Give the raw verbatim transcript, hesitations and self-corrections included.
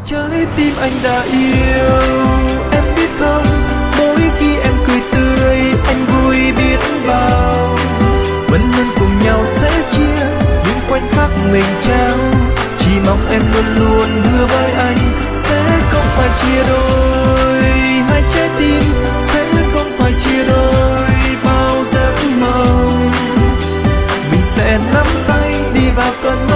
trái tim anh đã yêu. Em biết không, mỗi khi em cười tươi anh vui biết bao. Vẫn luôn cùng nhau sẽ chia những khoảnh khắc mình trao, chỉ mong em luôn luôn hứa với anh sẽ không phải chia đôi. Hai trái tim sẽ không phải chia đôi bao giấc mộng, mình sẽ nắm tay đi vào cơn